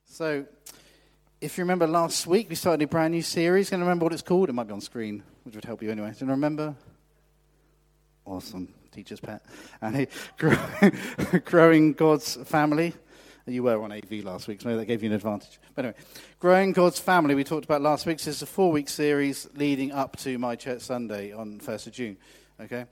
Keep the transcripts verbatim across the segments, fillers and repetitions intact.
So, if you remember last week, we started a brand new series. Can you remember what it's called? It might be on screen, which would help you anyway. Do you remember? Awesome. Teacher's pet. And growing God's family. You were on A V last week, so maybe that gave you an advantage. But anyway, growing God's family, we talked about last week. So it's a four-week series leading up to My Church Sunday on first of June. Okay?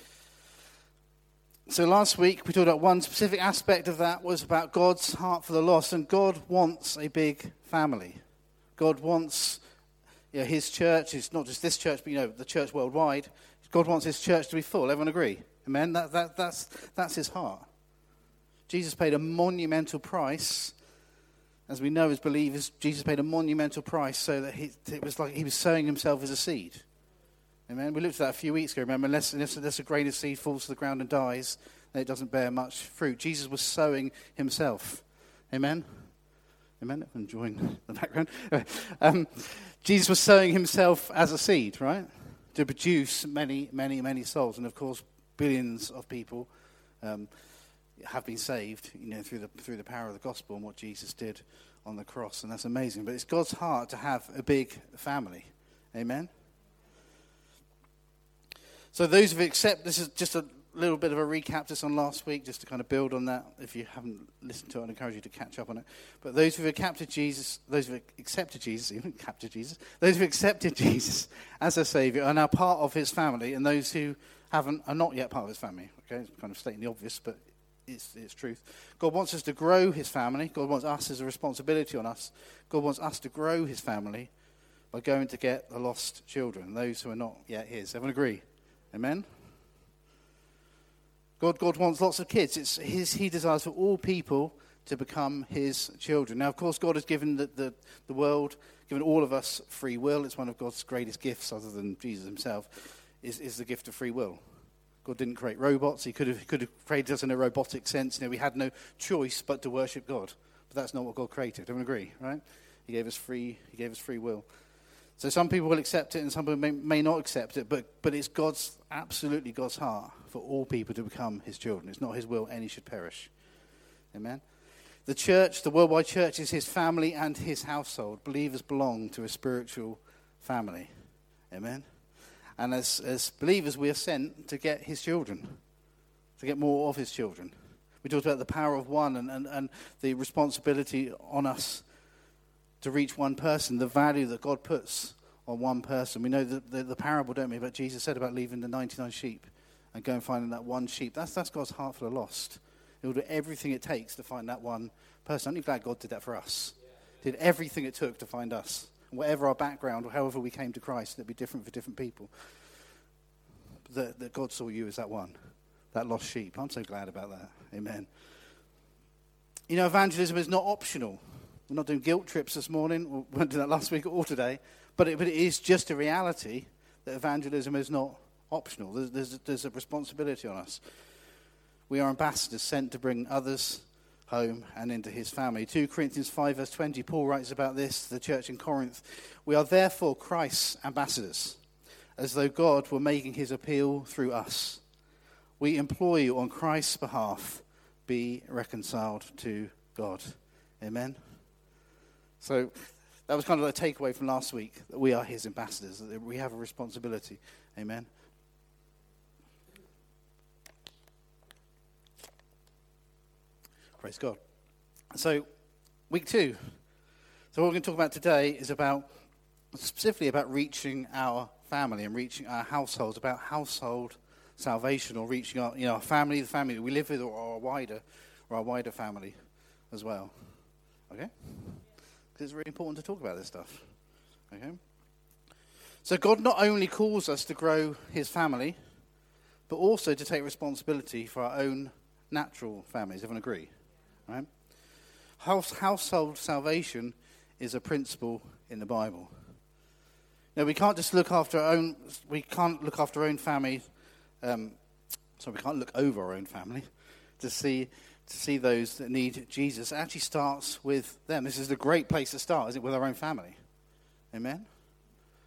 So last week, we talked about one specific aspect of that was about God's heart for the lost. And God wants a big family. God wants you know, his church, it's not just this church, but you know, the church worldwide. God wants his church to be full. Everyone agree? Amen? That, that, that's, that's his heart. Jesus paid a monumental price. As we know as believers, Jesus paid a monumental price so that he, it was like he was sowing himself as a seed. Amen. We looked at that a few weeks ago. Remember, unless, unless a grain of seed falls to the ground and dies, then it doesn't bear much fruit. Jesus was sowing himself. Amen. Amen. I'm enjoying the background. um, Jesus was sowing himself as a seed, right, to produce many, many, many souls, and of course, billions of people um, have been saved, you know, through the through the power of the gospel and what Jesus did on the cross, and that's amazing. But it's God's heart to have a big family. Amen. So those who accept, this is just a little bit of a recap just on last week, just to kind of build on that. If you haven't listened to it, I'd encourage you to catch up on it. But those who have accepted Jesus, those who have accepted Jesus, even captured Jesus, those who have accepted Jesus as their Saviour are now part of his family, and those who haven't are not yet part of his family. Okay, it's kind of stating the obvious, but it's, it's truth. God wants us to grow his family. God wants us as a responsibility on us. God wants us to grow his family by going to get the lost children, those who are not yet his. Everyone agree? Amen? God, God wants lots of kids. It's his, he desires for all people to become his children. Now, of course, God has given the, the, the world, given all of us free will. It's one of God's greatest gifts, other than Jesus himself, is, is the gift of free will. God didn't create robots. He could have, could have created us in a robotic sense. You know, we had no choice but to worship God. But that's not what God created. Don't we agree, right? He gave us free, he gave us free will. So some people will accept it and some people may, may not accept it, but, but it's God's, absolutely God's heart for all people to become his children. It's not his will any should perish. Amen? The church, the worldwide church, is his family and his household. Believers belong to a spiritual family. Amen? And as, as believers, we are sent to get his children, to get more of his children. We talked about the power of one and, and, and the responsibility on us to reach one person, the value that God puts on one person. We know the, the, the parable, don't we, about Jesus said about leaving the ninety-nine sheep and going and finding that one sheep. That's that's God's heart for the lost. He will do everything it takes to find that one person. Aren't you glad God did that for us? Did everything it took to find us. And whatever our background or however we came to Christ, it'd be different for different people. That, that God saw you as that one, that lost sheep. I'm so glad about that. Amen. You know, evangelism is not optional. We're not doing guilt trips this morning. We weren't doing that last week or today. But it, but it is just a reality that evangelism is not optional. There's, there's, there's a responsibility on us. We are ambassadors sent to bring others home and into his family. Second Corinthians five verse twenty, Paul writes about this to the church in Corinth. We are therefore Christ's ambassadors, as though God were making his appeal through us. We implore you on Christ's behalf, be reconciled to God. Amen. So that was kind of a takeaway from last week, that we are his ambassadors, that we have a responsibility. Amen. Praise God. So, week two. So what we're going to talk about today is about, specifically about reaching our family and reaching our households, about household salvation, or reaching our, you know, our family, the family that we live with, or our wider, or our wider family as well. Okay? It's really important to talk about this stuff. Okay? So God not only calls us to grow his family, but also to take responsibility for our own natural families. Everyone agree? Right? House, household salvation is a principle in the Bible. Now, we can't just look after our own, we can't look after our own family, um, so we can't look over our own family to see to see those that need Jesus. It actually starts with them. This is a great place to start, isn't it, with our own family? Amen?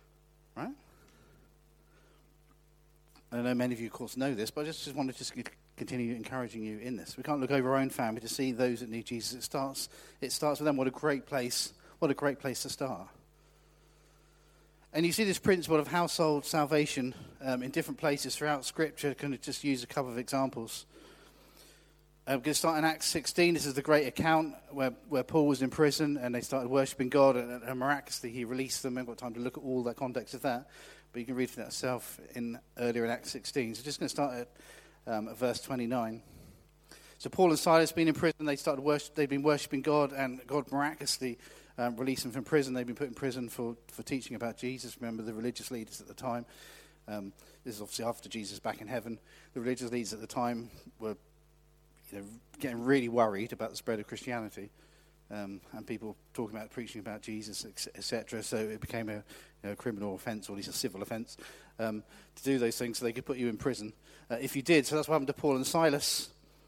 Right? I know many of you, of course, know this, but I just, just want to just continue encouraging you in this. We can't look over our own family to see those that need Jesus. It starts, it starts with them. What a great place, what a great place to start. And you see this principle of household salvation um, in different places throughout Scripture. Can I just use a couple of examples? I'm going to start in Acts sixteen. This is the great account where, where Paul was in prison and they started worshipping God, and, and miraculously he released them. I haven't got time to look at all the context of that, but you can read for that yourself in, earlier in Acts sixteen. So just going to start at, um, at verse twenty-nine. So Paul and Silas been in prison. They started worship, they've been worshipping God, and God miraculously um, released them from prison. They've been put in prison for, for teaching about Jesus. Remember the religious leaders at the time. Um, this is obviously after Jesus back in heaven. The religious leaders at the time were you know, getting really worried about the spread of Christianity, um, and people talking about preaching about Jesus, et cetera. So it became a you know, criminal offence, or at least a civil offence, um, to do those things, so they could put you in prison uh, if you did. So that's what happened to Paul and Silas.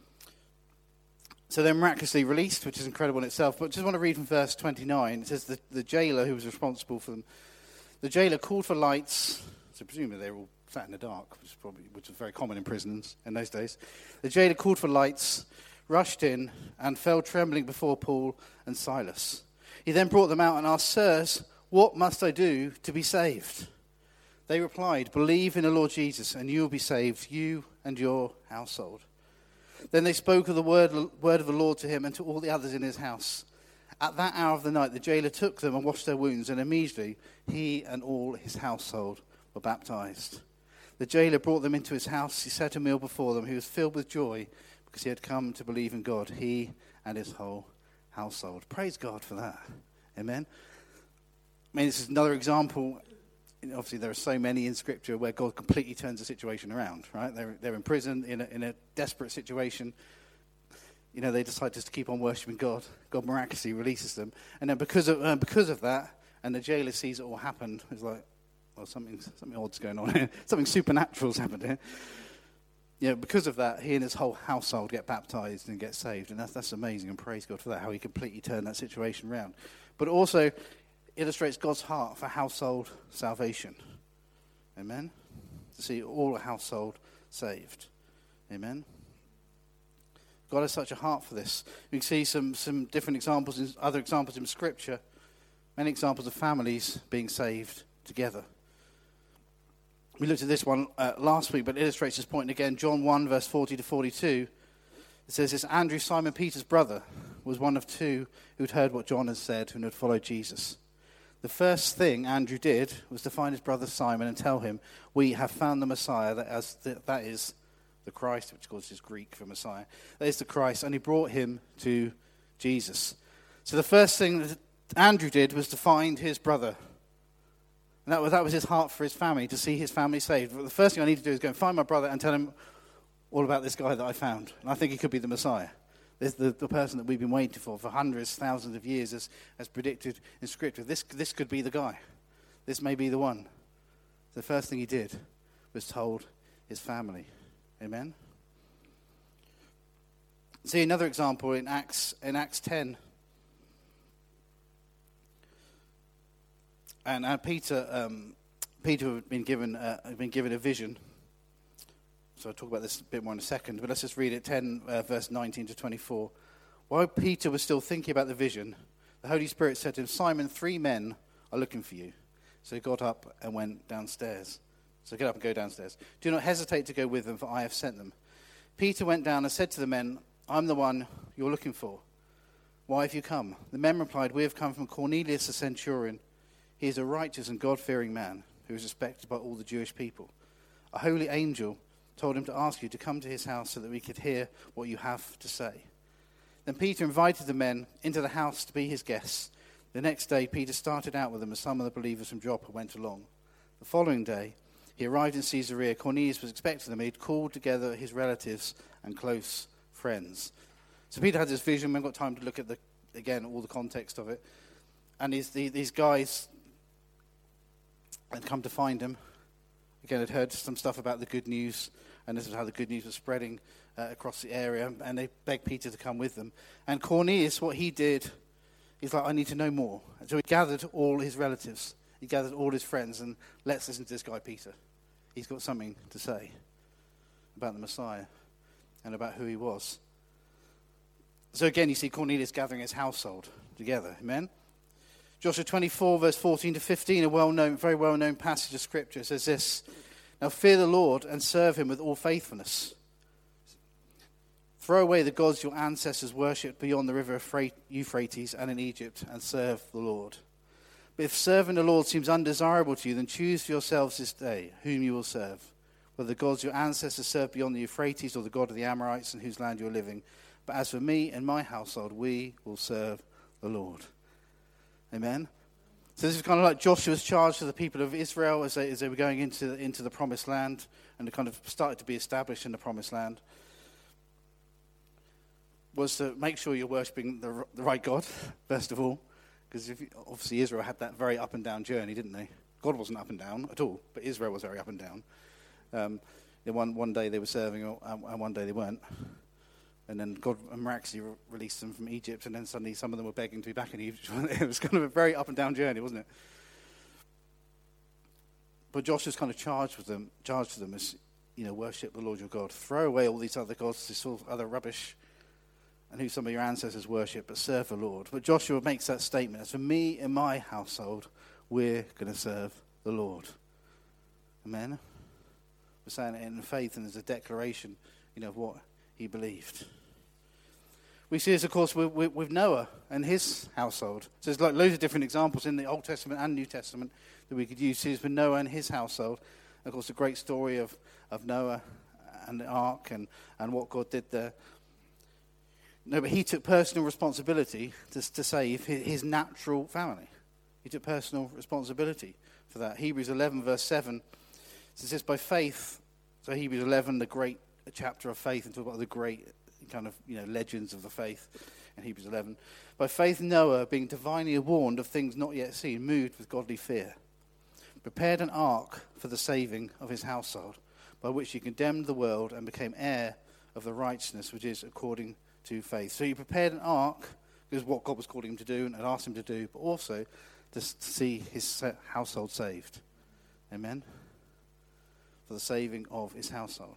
So they're miraculously released, which is incredible in itself. But I just want to read from verse twenty-nine. It says the, the jailer who was responsible for them, the jailer called for lights. So presumably they were all sat in the dark, which is probably which was very common in prisons in those days. The jailer called for lights, rushed in, and fell trembling before Paul and Silas. He then brought them out and asked, "Sirs, what must I do to be saved?" They replied, "Believe in the Lord Jesus, and you will be saved, you and your household." Then they spoke of the word, word of the Lord to him and to all the others in his house. At that hour of the night, the jailer took them and washed their wounds, and immediately he and all his household were baptized. The jailer brought them into his house. He set a meal before them. He was filled with joy because he had come to believe in God, he and his whole household. Praise God for that. Amen. I mean, this is another example. Obviously, there are so many in Scripture where God completely turns the situation around, right? They're, they're in prison, in a, in a desperate situation. You know, they decide just to keep on worshiping God. God miraculously releases them. And then because of, uh, because of that, and the jailer sees it all happen, it's like, well, something, something odd's going on here. Something supernatural's happened here. You know, because of that, he and his whole household get baptized and get saved. And that's, that's amazing, and praise God for that, how he completely turned that situation around. But also illustrates God's heart for household salvation. Amen? To see all a household saved. Amen? God has such a heart for this. You can see some, some different examples, in, other examples in Scripture. Many examples of families being saved together. We looked at this one uh, last week, but it illustrates this point again. John one, verse forty to forty-two. It says this: Andrew, Simon Peter's brother, was one of two who'd heard what John had said and had followed Jesus. The first thing Andrew did was to find his brother Simon and tell him, "We have found the Messiah," that, as the, that is the Christ, which of course is Greek for Messiah. That is the Christ, and he brought him to Jesus. So the first thing that Andrew did was to find his brother. And that was, that was his heart for his family, to see his family saved. But the first thing I need to do is go and find my brother and tell him all about this guy that I found. And I think he could be the Messiah. This the, the person that we've been waiting for for hundreds, thousands of years, as, as predicted in Scripture. This, this could be the guy. This may be the one. The first thing he did was told his family. Amen? See another example in Acts in Acts ten. And uh, Peter, um, Peter had been given uh, had been given a vision. So I'll talk about this a bit more in a second. But let's just read it, ten, uh, verse nineteen to twenty-four. While Peter was still thinking about the vision, the Holy Spirit said to him, "Simon, three men are looking for you." So he got up and went downstairs. So get up and go downstairs. "Do not hesitate to go with them, for I have sent them." Peter went down and said to the men, "I'm the one you're looking for. Why have you come?" The men replied, "We have come from Cornelius the centurion. He is a righteous and God-fearing man who is respected by all the Jewish people. A holy angel told him to ask you to come to his house so that we could hear what you have to say." Then Peter invited the men into the house to be his guests. The next day, Peter started out with them as some of the believers from Joppa went along. The following day, he arrived in Caesarea. Cornelius was expecting them. He had called together his relatives and close friends. So Peter had this vision. We haven't got time to look at, the again, all the context of it. And these, these guys had come to find him. Again, had heard some stuff about the good news, and this is how the good news was spreading uh, across the area, and they begged Peter to come with them. And Cornelius, what he did, he's like, "I need to know more." And so he gathered all his relatives, he gathered all his friends, and let's listen to this guy, Peter. He's got something to say about the Messiah. and about who he was. So again, you see Cornelius gathering his household together. Amen? Joshua twenty-four, verse fourteen to fifteen, a well-known, very well-known passage of Scripture, says this: Now fear the Lord and serve him with all faithfulness. Throw away the gods your ancestors worshipped beyond the river Euphrates and in Egypt, and serve the Lord. But if serving the Lord seems undesirable to you, then choose for yourselves this day whom you will serve, whether the gods your ancestors served beyond the Euphrates or the God of the Amorites in whose land you are living. But as for me and my household, we will serve the Lord. Amen? So this is kind of like Joshua's charge to the people of Israel as they, as they were going into, into the promised land, and they kind of started to be established in the promised land, was to make sure you're worshipping the, the right God, first of all. Because obviously Israel had that very up and down journey, didn't they? God wasn't up and down at all, but Israel was very up and down. Um, one, one day they were serving, and one day they weren't. And then God miraculously re- released them from Egypt, and then suddenly some of them were begging to be back in Egypt. It was kind of a very up and down journey, wasn't it? But Joshua's kind of charged with them, charged to them as, you know, worship the Lord your God. Throw away all these other gods, this all other rubbish, and who some of your ancestors worship, but serve the Lord. But Joshua makes that statement: as for me and my household, we're going to serve the Lord. Amen? We're saying it in faith, and there's a declaration, you know, of what he believed. We see this, of course, with, with, with Noah and his household. So there's like loads of different examples in the Old Testament and New Testament that we could use. See this with Noah and his household. And of course, the great story of, of Noah and the ark and, and what God did there. No, but he took personal responsibility to, to save his, his natural family. He took personal responsibility for that. Hebrews eleven, verse seven says this: by faith, so Hebrews eleven, the great chapter of faith, and talk about the great kind of, you know, legends of the faith in Hebrews eleven. By faith, Noah, being divinely warned of things not yet seen, moved with godly fear, prepared an ark for the saving of his household, by which he condemned the world and became heir of the righteousness which is according to faith. So he prepared an ark, because what God was calling him to do and had asked him to do, but also to see his household saved. Amen? For the saving of his household.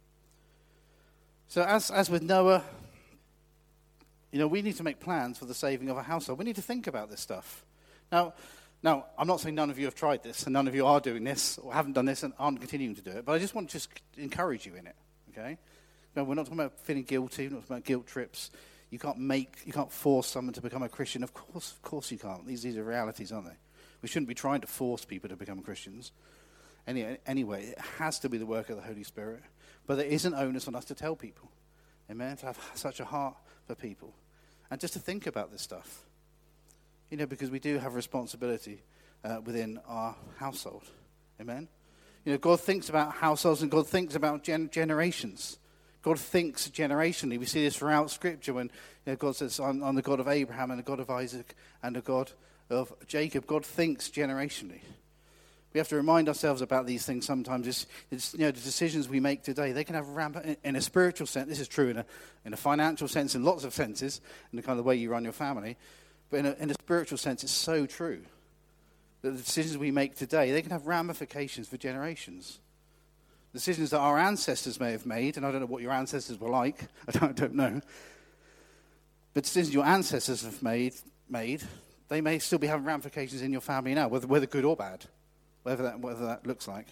So as as with Noah, you know, we need to make plans for the saving of a household. We need to think about this stuff. Now, now, I'm not saying none of you have tried this, and none of you are doing this, or haven't done this, and aren't continuing to do it, but I just want to just encourage you in it, okay? No, we're not talking about feeling guilty, we're not talking about guilt trips. You can't make, you can't force someone to become a Christian. Of course, of course you can't. These, these are realities, aren't they? We shouldn't be trying to force people to become Christians. Any, anyway, it has to be the work of the Holy Spirit. But there is an onus on us to tell people. Amen? To have such a heart for people. And just to think about this stuff. You know, because we do have responsibility uh, within our household. Amen? You know, God thinks about households and God thinks about gen- generations. God thinks generationally. We see this throughout Scripture when, you know, God says, I'm, I'm the God of Abraham and the God of Isaac and the God of Jacob. God thinks generationally. We have to remind ourselves about these things sometimes. It's, it's, you know, the decisions we make today, they can have rampant, in, in a spiritual sense, this is true in a, in a financial sense, in lots of senses, in the kind of way you run your family, but in a, in a spiritual sense, it's so true that the decisions we make today, they can have ramifications for generations. Decisions that our ancestors may have made, and I don't know what your ancestors were like, I don't, I don't know, but decisions your ancestors have made, made, they may still be having ramifications in your family now, whether, whether good or bad. Whatever that, whatever that looks like.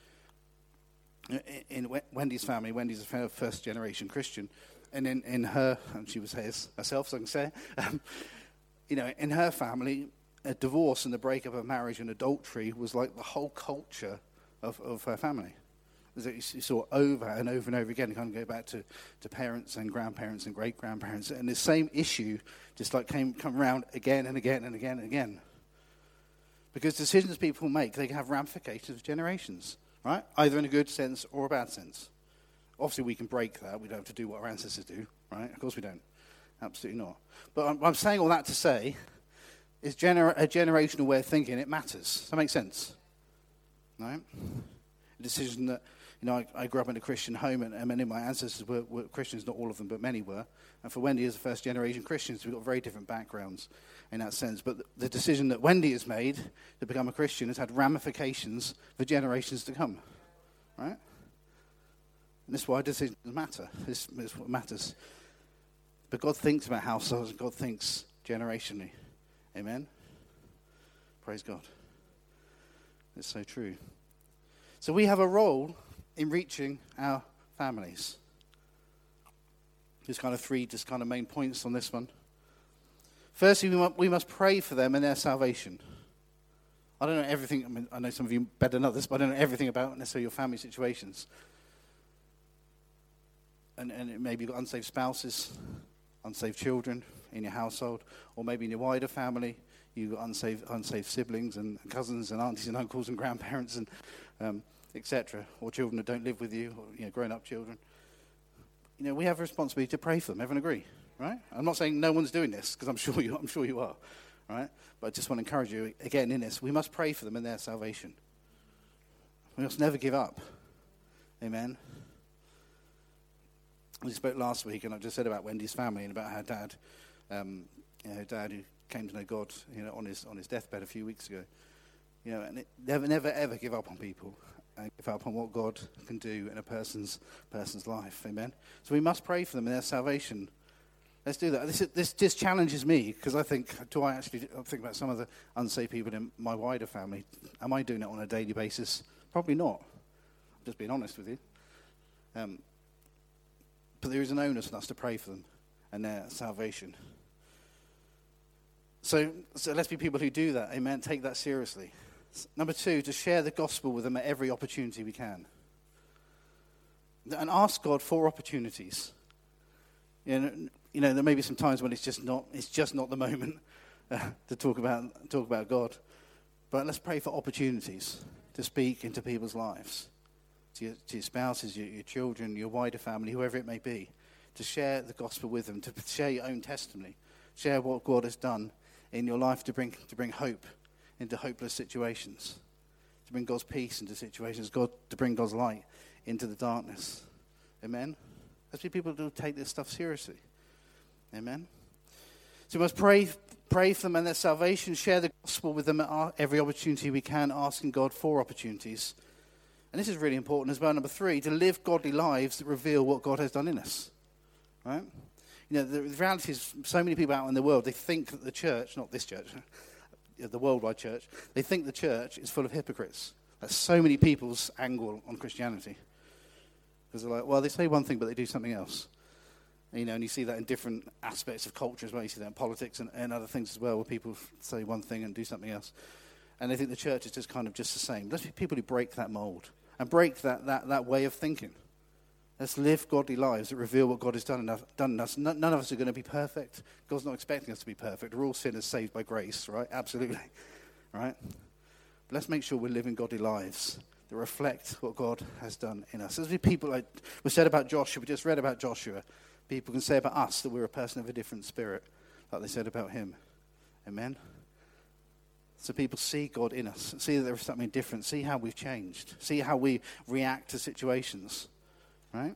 In, in Wendy's family, Wendy's a first generation Christian, and in, in her, and she was hers, herself, so I can say, um, you know, in her family, a divorce and the breakup of marriage and adultery was like the whole culture of, of her family. You saw over and over and over again, you kind of go back to, to parents and grandparents and great grandparents, and the same issue just like came come around again and again and again and again. Because decisions people make, they can have ramifications for generations, right? Either in a good sense or a bad sense. Obviously, we can break that. We don't have to do what our ancestors do, right? Of course we don't. Absolutely not. But I'm, I'm saying all that to say is gener- a generational way of thinking, it matters. Does that make sense? Right? A decision that, you know, I, I grew up in a Christian home, and, and many of my ancestors were, were Christians, not all of them, but many were. And for Wendy as a first generation Christians, we've got very different backgrounds in that sense. But the, the decision that Wendy has made to become a Christian has had ramifications for generations to come. Right? And this is why decisions matter. This is what matters. But God thinks about households, and God thinks generationally. Amen? Praise God. It's so true. So we have a role in reaching our families. There's kind of three just kind of main points on this one. Firstly, we must, we must pray for them and their salvation. I don't know everything. I mean, I know some of you better than others, but I don't know everything about necessarily your family situations. And, and it maybe you've got unsaved spouses, unsaved children in your household, or maybe in your wider family, you've got unsaved, unsaved siblings and cousins and aunties and uncles and grandparents and um, et cetera, or children that don't live with you, or you know, grown-up children. You know, we have a responsibility to pray for them. Everyone agree, right? I'm not saying no one's doing this, because I'm sure you, I'm sure you are, right? But I just want to encourage you again in this. We must pray for them and their salvation. We must never give up. Amen. We spoke last week, and I just said about Wendy's family and about her dad, um, you know, her dad who came to know God, you know, on his on his deathbed a few weeks ago. You know, and it, never, never, ever give up on people, and give up on what God can do in a person's person's life. Amen. So we must pray for them and their salvation. Let's do that. This this just challenges me, because I think, do I actually I think about some of the unsaved people in my wider family? Am I doing it on a daily basis? Probably not. I'm just being honest with you. Um. But there is an onus on us to pray for them and their salvation. So, so let's be people who do that. Amen. Take that seriously. Number two, to share the gospel with them at every opportunity we can. And ask God for opportunities. You know, you know there may be some times when it's just not it's just not the moment uh, to talk about talk about God. But let's pray for opportunities to speak into people's lives. To your, to your spouses, your, your children, your wider family, whoever it may be, to share the gospel with them, to share your own testimony, share what God has done in your life to bring to bring hope into hopeless situations, to bring God's peace into situations, God to bring God's light into the darkness. Amen. Let's be people who take this stuff seriously. Amen. So we must pray, pray for them and their salvation, share the gospel with them at every opportunity we can, asking God for opportunities. And this is really important as well. Number three, to live godly lives that reveal what God has done in us. Right? You know, the, the reality is so many people out in the world, they think that the church, not this church, the worldwide church, they think the church is full of hypocrites. That's so many people's angle on Christianity. Because they're like, well, they say one thing, but they do something else. And, you know, and you see that in different aspects of culture as well. You see that in politics and, and other things as well, where people say one thing and do something else. And they think the church is just kind of just the same. Let's be people who break that mold. And break that, that, that way of thinking. Let's live godly lives that reveal what God has done in us. Done in us. None, none of us are going to be perfect. God's not expecting us to be perfect. We're all sinners saved by grace, right? Absolutely. Right? But let's make sure we're living godly lives that reflect what God has done in us. As we people, like we said about Joshua, we just read about Joshua, people can say about us that we're a person of a different spirit, like they said about him. Amen? So people see God in us, see that there is something different, see how we've changed, see how we react to situations, right?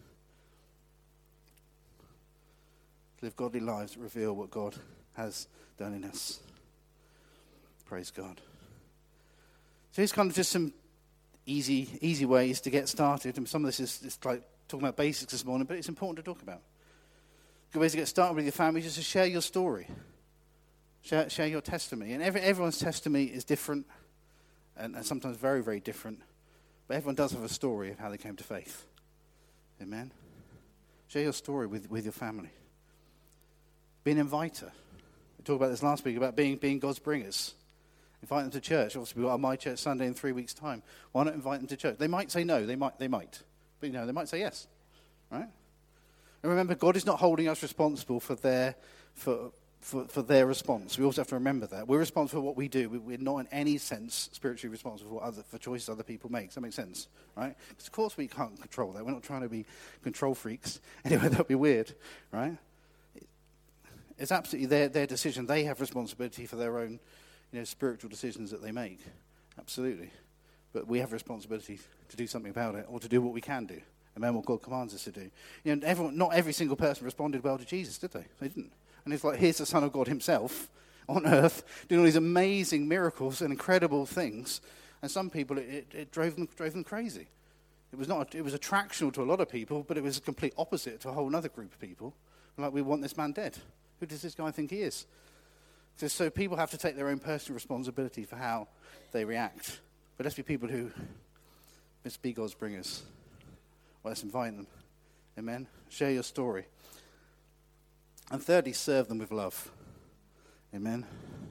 Live godly lives that reveal what God has done in us. Praise God. So here's kind of just some easy easy ways to get started. And some of this is, is like talking about basics this morning, but it's important to talk about. Good ways to get started with your family, just to share your story. Share, share your testimony. And every, everyone's testimony is different and, and sometimes very, very different. But everyone does have a story of how they came to faith. Amen? Share your story with, with your family. Be an inviter. We talked about this last week, about being, being God's bringers. Invite them to church. Obviously, we've got our My Church Sunday in three weeks' time. Why not invite them to church? They might say no. They might. They might. But, you know, they might say yes. Right? And remember, God is not holding us responsible for their... for. For, for their response. We also have to remember that. We're responsible for what we do. We're not in any sense spiritually responsible for other for choices other people make. Does that make sense? Right? Because of course we can't control that. We're not trying to be control freaks. Anyway, that would be weird. Right? It's absolutely their, their decision. They have responsibility for their own, you know, spiritual decisions that they make. Absolutely. But we have responsibility to do something about it, or to do what we can do. Remember what God commands us to do. You know, everyone, not every single person responded well to Jesus, did they? They didn't. And it's like, here's the Son of God himself on earth doing all these amazing miracles and incredible things. And some people, it, it, it drove them drove them crazy. It was not. It was attractional to a lot of people, but it was a complete opposite to a whole other group of people. Like, we want this man dead. Who does this guy think he is? So, so people have to take their own personal responsibility for how they react. But let's be people who, let's be God's bringers. Well, let's invite them. Amen. Share your story. And thirdly, serve them with love. Amen.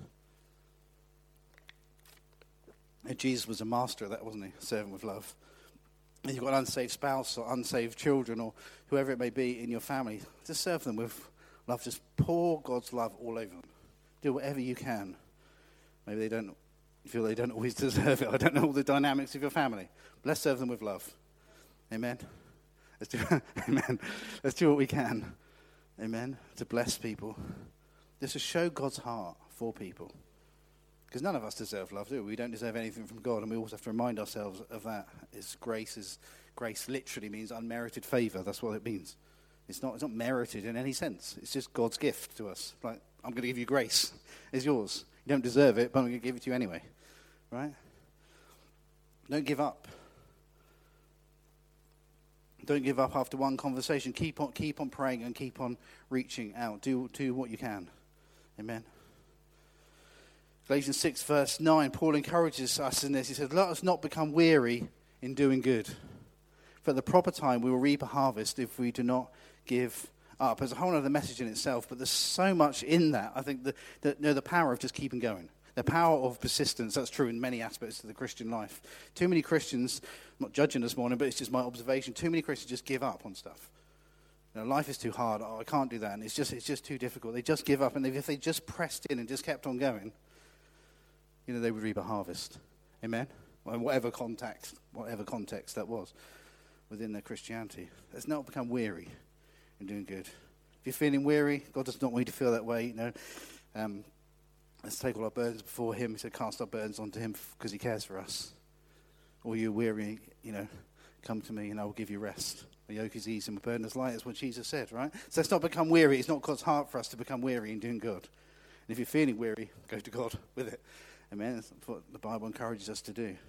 And Jesus was a master of that, wasn't he? Serving with love. And you've got an unsaved spouse or unsaved children or whoever it may be in your family, just serve them with love. Just pour God's love all over them. Do whatever you can. Maybe they don't feel they don't always deserve it. I don't know all the dynamics of your family. But let's serve them with love. Amen. Let's do, amen. Let's do what we can. Amen. To bless people. Just to show God's heart for people. Because none of us deserve love, do we? We don't deserve anything from God, and we also have to remind ourselves of that. It's grace is grace literally means unmerited favor. That's what it means. It's not it's not merited in any sense. It's just God's gift to us. Like, I'm going to give you grace. It's yours. You don't deserve it, but I'm going to give it to you anyway. Right? Don't give up. Don't give up after one conversation. Keep on keep on praying and keep on reaching out. Do do what you can. Amen. Galatians six, verse nine, Paul encourages us in this. He says, let us not become weary in doing good. For at the proper time we will reap a harvest if we do not give up. There's a whole other message in itself, but there's so much in that. I think the, the, you know, the power of just keeping going. The power of persistence, that's true in many aspects of the Christian life. Too many Christians, I'm not judging this morning, but it's just my observation, too many Christians just give up on stuff. You know, life is too hard, oh, I can't do that, and it's just it's just too difficult. They just give up, and if they just pressed in and just kept on going, you know, they would reap a harvest. Amen? Well, in whatever context, whatever context that was within their Christianity. Let's not become weary in doing good. If you're feeling weary, God does not want you to feel that way. You know, um, let's take all our burdens before him. He said, cast our burdens onto him because he cares for us. Or you're weary, you know, come to me and I will give you rest. My yoke is easy and my burden is light. That's what Jesus said, right? So let's not become weary. It's not God's heart for us to become weary in doing good. And if you're feeling weary, go to God with it. Amen. That's what the Bible encourages us to do.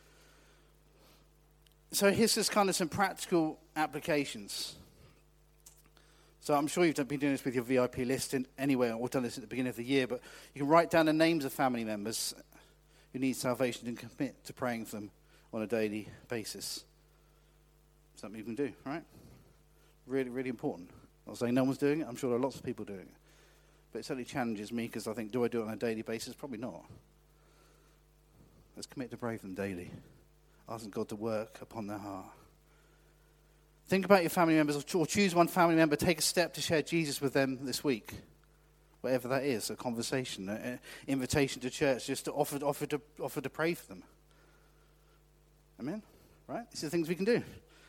So here's just kind of some practical applications. So I'm sure you've been doing this with your V I P list in, anyway, or done this at the beginning of the year, but you can write down the names of family members who need salvation and commit to praying for them on a daily basis. Something you can do, right? Really, really important. I'm not saying no one's doing it. I'm sure there are lots of people doing it. But it certainly challenges me because I think, do I do it on a daily basis? Probably not. Let's commit to pray for them daily. Asking God to work upon their heart. Think about your family members, or choose one family member. Take a step to share Jesus with them this week. Whatever that is, a conversation, an invitation to church, just to offer, offer, to, offer to pray for them. Amen? Right? These are the things we can do.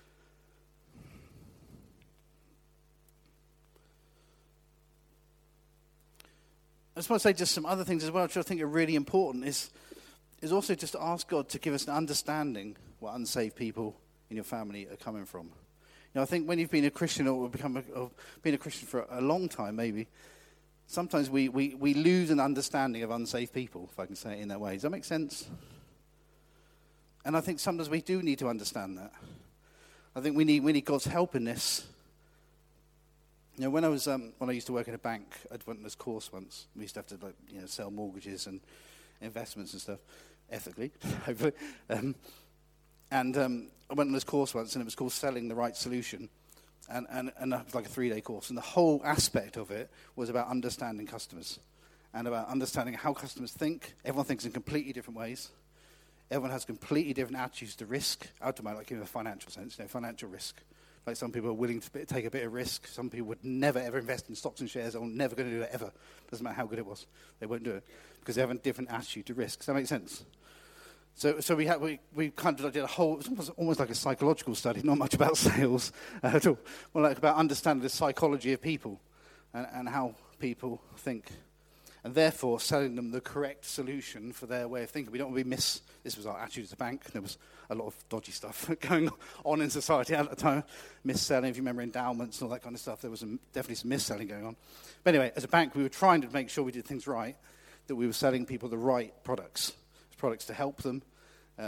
I just want to say just some other things as well, which I think are really important, is, is also just to ask God to give us an understanding what unsaved people in your family are coming from. You know, I think when you've been a Christian or become a, or been a Christian for a long time, maybe, sometimes we, we, we lose an understanding of unsaved people, if I can say it in that way. Does that make sense? And I think sometimes we do need to understand that. I think we need we need God's help in this. You know, when I was um, when I used to work in a bank, I went on this course once. We used to have to like you know sell mortgages and investments and stuff ethically, hopefully. Um, and um, I went on this course once, and it was called Selling the Right Solution, and and and it was like a three-day course. And the whole aspect of it was about understanding customers, and about understanding how customers think. Everyone thinks in completely different ways. Everyone has completely different attitudes to risk. Out of my like in a financial sense, you know, financial risk. Like some people are willing to take a bit of risk. Some people would never ever invest in stocks and shares. They're never going to do that ever. Doesn't matter how good it was. They won't do it because they have a different attitude to risk. Does that make sense? So, so we had we we kind of did a whole. It was almost, almost like a psychological study. Not much about sales uh, at all. More like about understanding the psychology of people and, and how people think, and therefore selling them the correct solution for their way of thinking. We don't want to be mis. This was our attitude as a bank. There was a lot of dodgy stuff going on in society at the time. Mis-selling, if you remember endowments and all that kind of stuff, there was some, definitely some mis-selling going on. But anyway, as a bank, we were trying to make sure we did things right, that we were selling people the right products. Products to help them, um,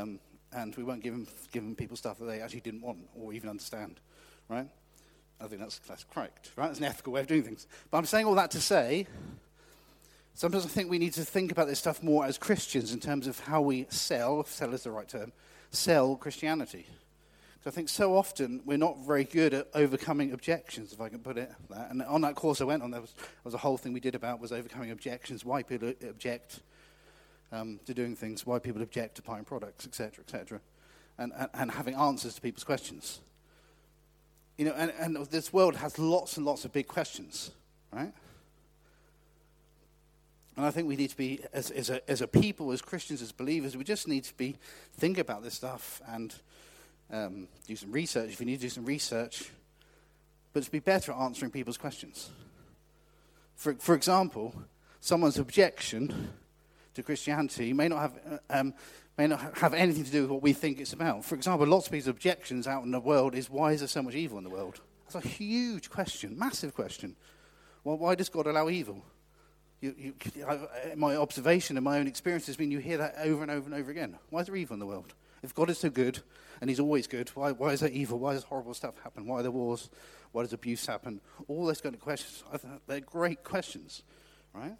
and we won't give them, give them people stuff that they actually didn't want or even understand, right? I think that's, that's correct, right? That's an ethical way of doing things. But I'm saying all that to say, sometimes I think we need to think about this stuff more as Christians in terms of how we sell, if sell is the right term, sell Christianity. Because I think so often we're not very good at overcoming objections, if I can put it that. And on that course I went on, there was, there was a whole thing we did about was overcoming objections, why people object um, to doing things, why people object to buying products, et cetera, et cetera, and, and, and having answers to people's questions. You know, and, and this world has lots and lots of big questions, right? And I think we need to be, as, as, a, as a people, as Christians, as believers, we just need to be think about this stuff and um, do some research if we need to do some research, but to be better at answering people's questions. For for example, someone's objection to Christianity may not have um, may not have anything to do with what we think it's about. For example, lots of people's objections out in the world is, why is there so much evil in the world? That's a huge question, massive question. Well, why does God allow evil? You, you, I, my observation and my own experience has been you hear that over and over and over again. Why is there evil in the world? If God is so good, and he's always good, why, why is there evil? Why does horrible stuff happen? Why are there wars? Why does abuse happen? All those kind of questions. I think they're great questions, right?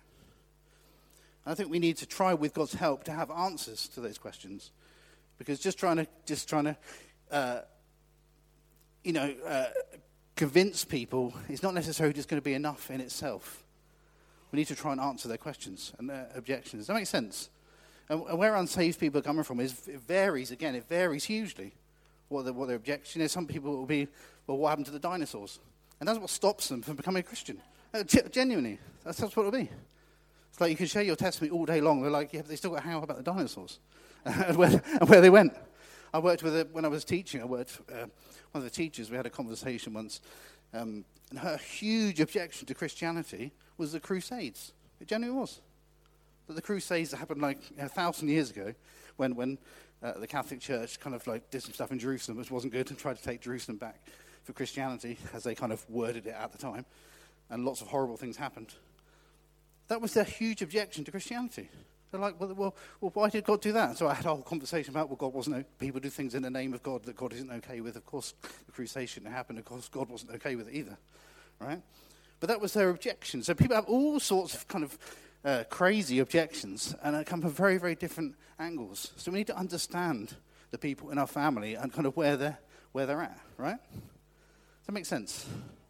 I think we need to try, with God's help, to have answers to those questions, because just trying to, just trying to, uh, you know, uh, convince people is not necessarily just going to be enough in itself. We need to try and answer their questions and their objections. Does that make sense? And where unsaved people are coming from is it varies. Again, it varies hugely. What the, what their objection is. Some people will be, well, what happened to the dinosaurs? And that's what stops them from becoming a Christian. Uh, genuinely, that's, that's what it'll be. It's like you can share your testimony all day long. They're like, yeah, but they still got to hang out about the dinosaurs and, where, and where they went. I worked with a, when I was teaching. I worked uh, one of the teachers. We had a conversation once, um, and her huge objection to Christianity was the Crusades. It genuinely was. But the Crusades that happened like a thousand years ago, when when uh, the Catholic Church kind of like did some stuff in Jerusalem which wasn't good and tried to take Jerusalem back for Christianity, as they kind of worded it at the time, and lots of horrible things happened. That was their huge objection to Christianity. They're like, well, well, well, why did God do that? So I had a whole conversation about, well, God wasn't, people do things in the name of God that God isn't okay with. Of course, the Crusade shouldn't happen. Of course, God wasn't okay with it either, right? But that was their objection. So people have all sorts of kind of uh, crazy objections, and they come from very, very different angles. So we need to understand the people in our family and kind of where they're, where they're at, right? Does that make sense?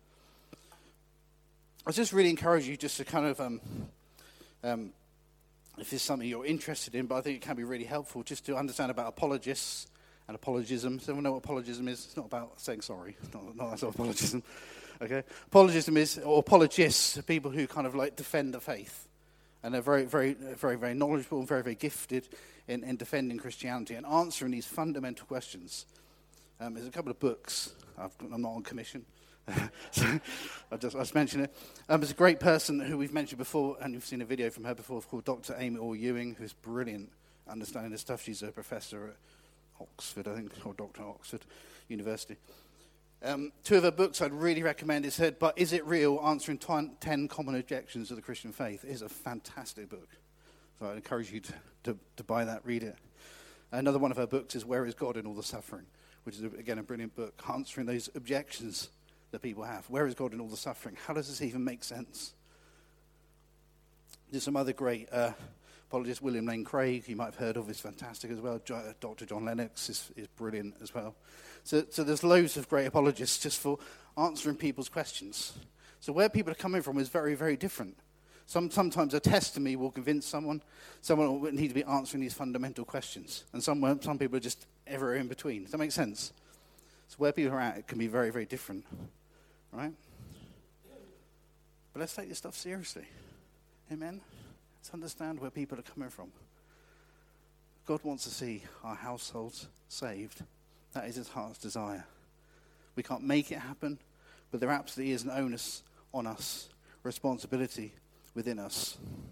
I just really encourage you just to kind of, um, um, if it's something you're interested in, but I think it can be really helpful just to understand about apologists and apologism. Does everyone know what apologism is? It's not about saying sorry. It's not, not that sort of apologism. Okay, apologism is, or apologists, are people who kind of like defend the faith, and they're very, very, very, very knowledgeable and very, very gifted in, in defending Christianity and answering these fundamental questions. Um, there's a couple of books. I've, I'm not on commission, so I just I just mention it. Um, there's a great person who we've mentioned before, and you've seen a video from her before, called Doctor Amy Orr Ewing, who's brilliant understanding this stuff. She's a professor at Oxford, I think, or Doctor at Oxford University. Um, two of her books I'd really recommend is her, But Is It Real? Answering ten Common Objections to the Christian Faith. It is a fantastic book. So I'd encourage you to, to, to buy that, read it. Another one of her books is Where is God in All the Suffering? Which is, again, a brilliant book, answering those objections that people have. Where is God in all the suffering? How does this even make sense? There's some other great uh, apologists. William Lane Craig, you might have heard of, is fantastic as well. Jo- Doctor John Lennox is, is brilliant as well. So, so there's loads of great apologists just for answering people's questions. So where people are coming from is very, very different. Some, sometimes a testimony will convince someone. Someone will need to be answering these fundamental questions. And some, some people are just ever in between. Does that make sense? So where people are at, it can be very, very different. Right? But let's take this stuff seriously. Amen? Let's understand where people are coming from. God wants to see our households saved. That is his heart's desire. We can't make it happen, but there absolutely is an onus on us, responsibility within us.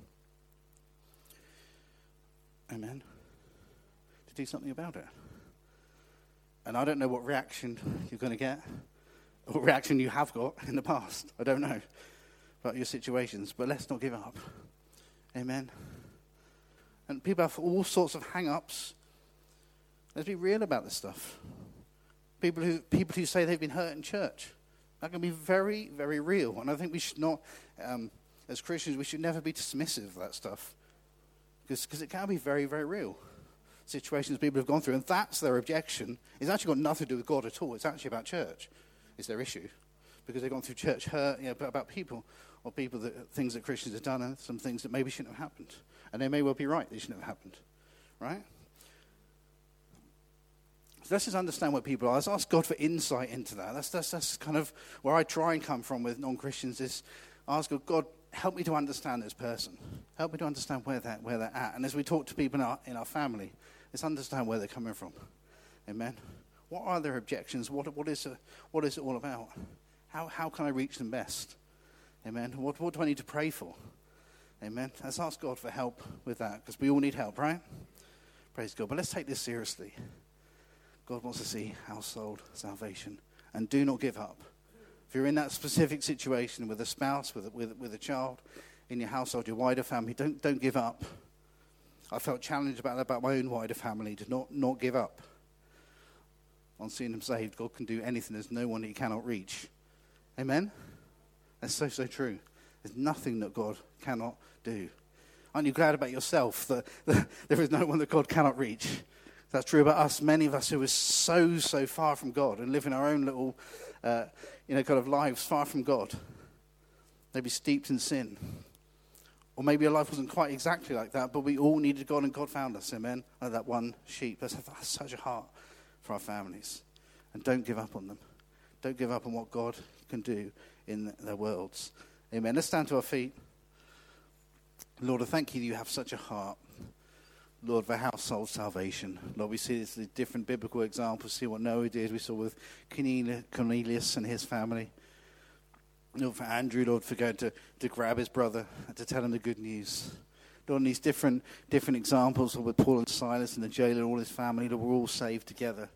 Amen? To do something about it. And I don't know what reaction you're going to get, or reaction you have got in the past. I don't know about your situations, but let's not give up. Amen? And people have all sorts of hang-ups. Let's be real about this stuff. People who people who say they've been hurt in church, that can be very, very real. And I think we should not, um, as Christians, we should never be dismissive of that stuff. Because it can be very, very real. Situations people have gone through, and that's their objection. It's actually got nothing to do with God at all. It's actually about church. It's their issue. Because they've gone through church hurt, you know, about people, or people that things that Christians have done, and some things that maybe shouldn't have happened. And they may well be right, they shouldn't have happened. Right? So let's just understand what people are. Let's ask God for insight into that. That's, that's, that's kind of where I try and come from with non-Christians, is ask God, God, help me to understand this person. Help me to understand where they're, where they're at. And as we talk to people in our, in our family, let's understand where they're coming from. Amen? What are their objections? What, what, is, it, what is it all about? How, how can I reach them best? Amen? What, what do I need to pray for? Amen? Let's ask God for help with that, because we all need help, right? Praise God. But let's take this seriously. God wants to see household salvation. And do not give up. If you're in that specific situation with a spouse, with a, with, with a child, in your household, your wider family, don't don't give up. I felt challenged about that, about my own wider family, to not, not give up on seeing them saved. God can do anything. There's no one he cannot reach. Amen? That's so, so true. There's nothing that God cannot do. Aren't you glad about yourself that, that there is no one that God cannot reach? That's true about us. Many of us who are so, so far from God and live in our own little, uh, you know, kind of lives far from God. Maybe steeped in sin. Or maybe our life wasn't quite exactly like that, but we all needed God and God found us. Amen? Like that one sheep. That's, that's such a heart for our families. And don't give up on them. Don't give up on what God can do in their worlds. Amen. Let's stand to our feet. Lord, I thank you that you have such a heart. Lord, for household salvation. Lord, we see this, the different biblical examples. See what Noah did. We saw with Cornelius and his family. Lord, for Andrew, Lord, for going to, to grab his brother and to tell him the good news. Lord, and these different different examples, Lord, with Paul and Silas and the jailer and all his family, Lord, we're all saved together.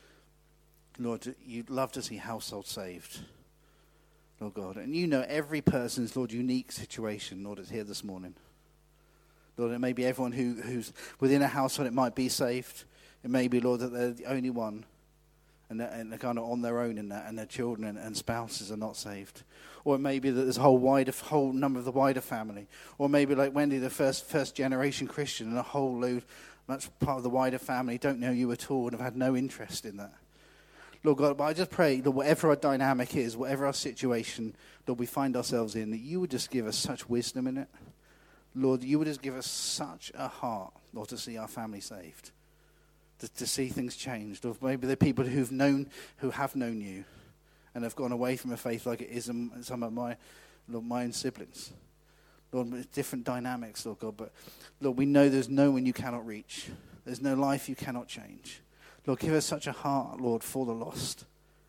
Lord, you'd love to see household saved. Lord God. And you know every person's, Lord, unique situation, Lord, is here this morning. Lord, it may be everyone who, who's within a household, it might be saved. It may be, Lord, that they're the only one, and they're, and they're kind of on their own in that, and their children and, and spouses are not saved. Or it may be that there's a whole wider, whole number of the wider family. Or maybe like Wendy, the first first generation Christian, and a whole load, much part of the wider family don't know you at all and have had no interest in that. Lord God, but I just pray that whatever our dynamic is, whatever our situation, Lord, we find ourselves in, that you would just give us such wisdom in it. Lord, you would just give us such a heart, Lord, to see our family saved, to, to see things changed. Or maybe the people who've known, who have known you, and have gone away from a faith like it is in some of my, Lord, my own siblings. Lord, it's different dynamics, Lord God, but Lord, we know there's no one you cannot reach. There's no life you cannot change. Lord, give us such a heart, Lord, for the lost.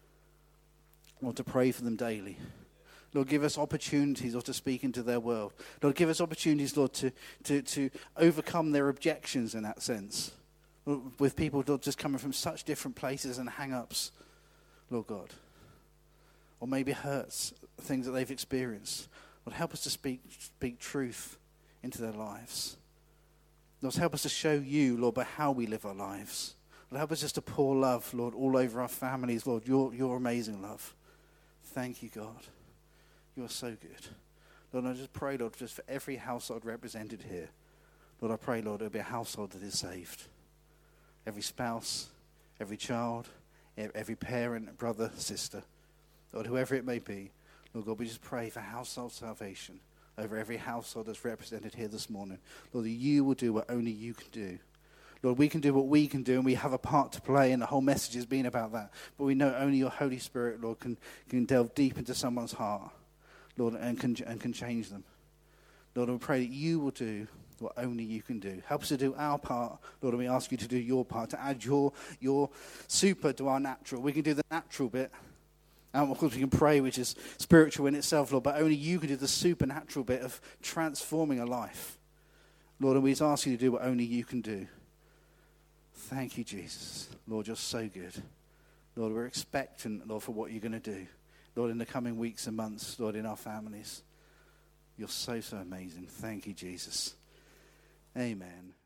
Lord, to pray for them daily. Lord, give us opportunities, Lord, to speak into their world. Lord, give us opportunities, Lord, to, to, to overcome their objections in that sense. Lord, with people, Lord, just coming from such different places and hang-ups, Lord God. Or maybe hurts, things that they've experienced. Lord, help us to speak, speak truth into their lives. Lord, help us to show you, Lord, by how we live our lives. Lord, help us just to pour love, Lord, all over our families, Lord, your, your amazing love. Thank you, God. You are so good. Lord, I just pray, Lord, just for every household represented here. Lord, I pray, Lord, it'll be a household that is saved. Every spouse, every child, every parent, brother, sister, Lord, whoever it may be. Lord God, we just pray for household salvation over every household that's represented here this morning. Lord, that you will do what only you can do. Lord, we can do what we can do, and we have a part to play, and the whole message has been about that. But we know only your Holy Spirit, Lord, can, can delve deep into someone's heart, Lord, and can, and can change them. Lord, we pray that you will do what only you can do. Help us to do our part, Lord, and we ask you to do your part, to add your, your super to our natural. We can do the natural bit, and of course we can pray, which is spiritual in itself, Lord, but only you can do the supernatural bit of transforming a life. Lord, and we just ask you to do what only you can do. Thank you, Jesus. Lord, you're so good. Lord, we're expectant, Lord, for what you're going to do. Lord, in the coming weeks and months, Lord, in our families. You're so, so amazing. Thank you, Jesus. Amen.